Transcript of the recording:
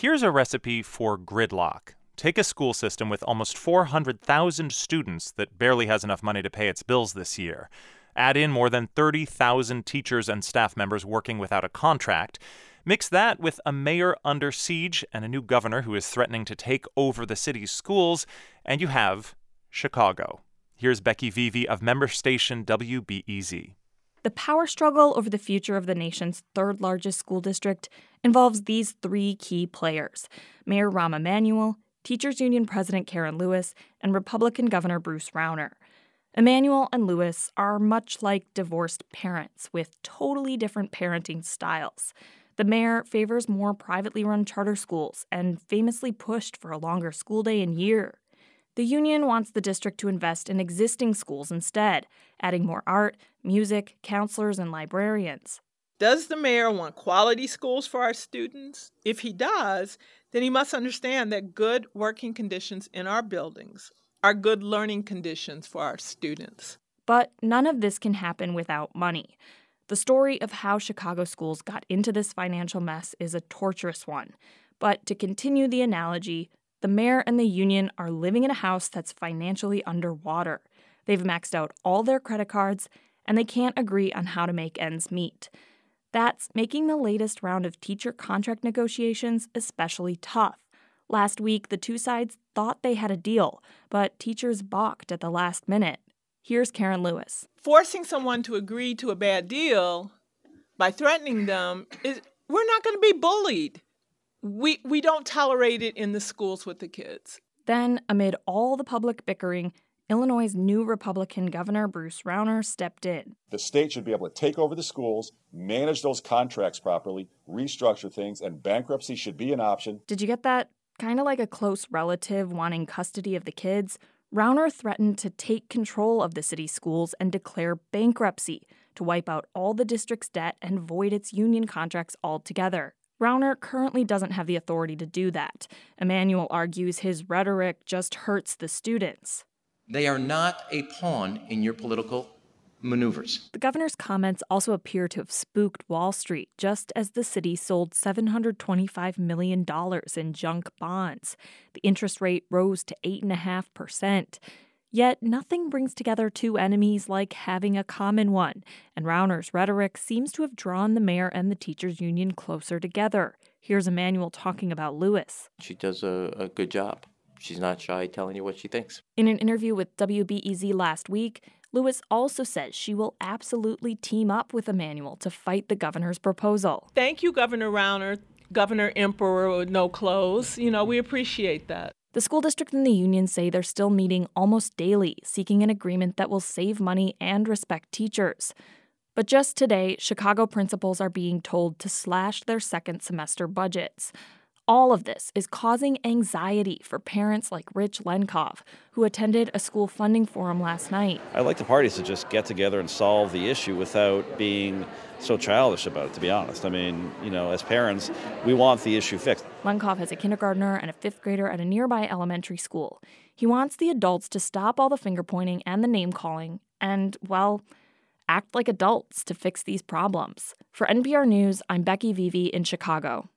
Here's a recipe for gridlock. Take a school system with almost 400,000 students that barely has enough money to pay its bills this year. Add in more than 30,000 teachers and staff members working without a contract. Mix that with a mayor under siege and a new governor who is threatening to take over the city's schools, and you have Chicago. Here's Becky Vivi of member station WBEZ. The power struggle over the future of the nation's third largest school district involves these three key players: Mayor Rahm Emanuel, Teachers Union President Karen Lewis, and Republican Governor Bruce Rauner. Emanuel and Lewis are much like divorced parents with totally different parenting styles. The mayor favors more privately run charter schools and famously pushed for a longer school day and year. The union wants the district to invest in existing schools instead, adding more art, music, counselors, and librarians. Does the mayor want quality schools for our students? If he does, then he must understand that good working conditions in our buildings are good learning conditions for our students. But none of this can happen without money. The story of how Chicago schools got into this financial mess is a torturous one. But to continue the analogy, the mayor and the union are living in a house that's financially underwater. They've maxed out all their credit cards, and they can't agree on how to make ends meet. That's making the latest round of teacher contract negotiations especially tough. Last week, the two sides thought they had a deal, but teachers balked at the last minute. Here's Karen Lewis. Forcing someone to agree to a bad deal by threatening them we're not going to be bullied. We don't tolerate it in the schools with the kids. Then, amid all the public bickering, Illinois' new Republican Governor Bruce Rauner stepped in. The state should be able to take over the schools, manage those contracts properly, restructure things, and bankruptcy should be an option. Did you get that? Kind of like a close relative wanting custody of the kids, Rauner threatened to take control of the city's schools and declare bankruptcy to wipe out all the district's debt and void its union contracts altogether. Rauner currently doesn't have the authority to do that. Emanuel argues his rhetoric just hurts the students. They are not a pawn in your political maneuvers. The governor's comments also appear to have spooked Wall Street, just as the city sold $725 million in junk bonds. The interest rate rose to 8.5%. Yet nothing brings together two enemies like having a common one, and Rauner's rhetoric seems to have drawn the mayor and the teachers' union closer together. Here's Emanuel talking about Lewis. She does a good job. She's not shy telling you what she thinks. In an interview with WBEZ last week, Lewis also says she will absolutely team up with Emanuel to fight the governor's proposal. Thank you, Governor Rauner, Governor Emperor with no clothes. We appreciate that. The school district and the union say they're still meeting almost daily, seeking an agreement that will save money and respect teachers. But just today, Chicago principals are being told to slash their second semester budgets. All of this is causing anxiety for parents like Rich Lenkov, who attended a school funding forum last night. I'd like the parties to just get together and solve the issue without being so childish about it, to be honest. As parents, we want the issue fixed. Lenkov has a kindergartner and a fifth grader at a nearby elementary school. He wants the adults to stop all the finger-pointing and the name-calling and, act like adults to fix these problems. For NPR News, I'm Becky Vivi in Chicago.